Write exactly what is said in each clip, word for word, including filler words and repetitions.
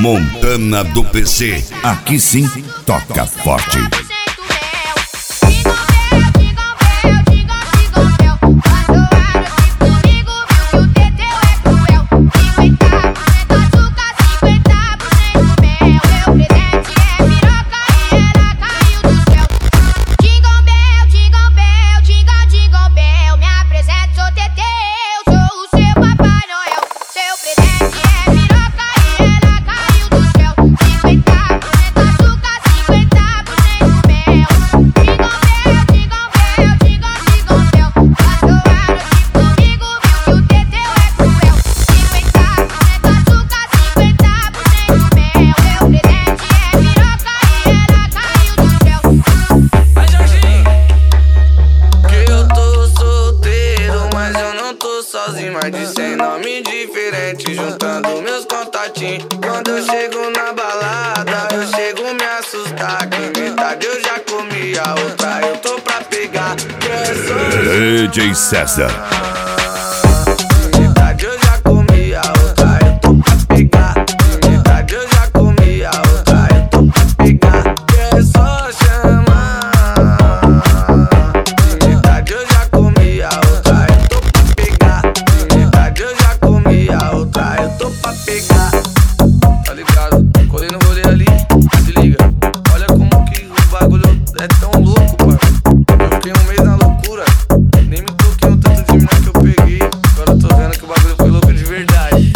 Montana do P C. Aqui sim, toca forte. Sozinho, mas de cem nome diferente, juntando meus contatinhos. Quando eu chego na balada, eu chego me assustar. Que metade eu já comi, a outra eu tô pra pegar. D J César. Metade eu já comi, a outra eu tô pra pegar. Metade eu já comi, a outra eu tô pra pegar. É só chamar. Metade eu já comi, a outra eu tô pra pegar. Metade eu já comi, a outra eu tô pra pegar. Tá ligado? Colei no rolê ali, se liga. Olha como que o bagulho é tão louco, mano. Eu fiquei um mês na loucura, nem me toquei no tanto de mina que eu peguei. Agora eu tô vendo que o bagulho foi louco de verdade.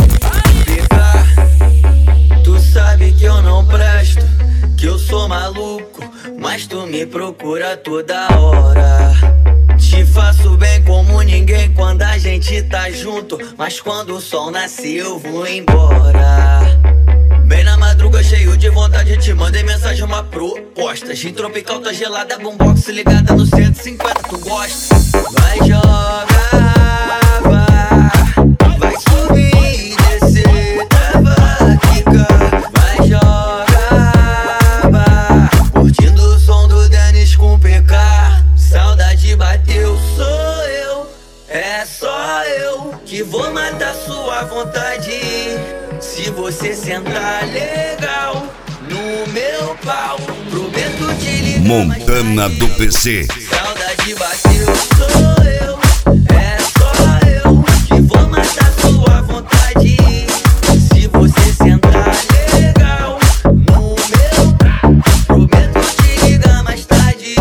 Fica, tu sabe que eu não presto, que eu sou maluco, mas tu me procura toda hora. Te faço bem como ninguém quando a gente tá junto, mas quando o sol nasce eu vou embora. Bem na madruga, cheio de vontade, te mandei mensagem, uma proposta. Gin tropical, tá gelada, boombox ligada no cento e cinquenta, tu gosta? Vai jogar, vai, vai subir e descer, trava, quica. Vai jogar, vai, curtindo o som do Dennis com P K. Saudade bateu, sou eu, é só eu que vou matar sua vontade. Se você sentar legal no meu pau, prometo te ligar. Montana do P C. Saudade bateu, sou eu, é só eu que vou matar sua vontade. Se você sentar legal no meu pau, prometo te ligar mais tarde.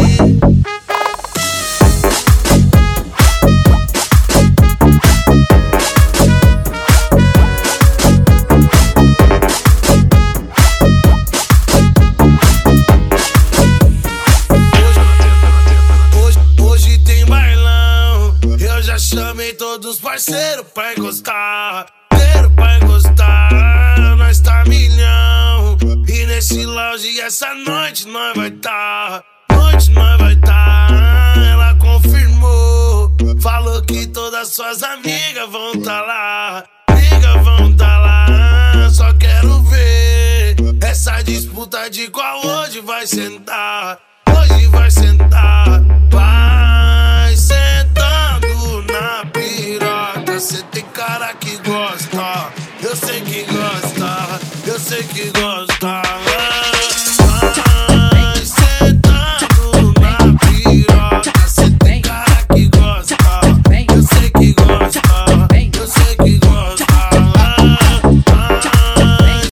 Chamei todos os parceiros pra encostar, parceiro pra encostar. Nós tá milhão, e nesse lounge essa noite nós vai tá. Noite nós vai tá. Ela confirmou, falou que todas suas amigas vão tá lá. Amigas vão tá lá, só quero ver essa disputa de qual hoje vai sentar.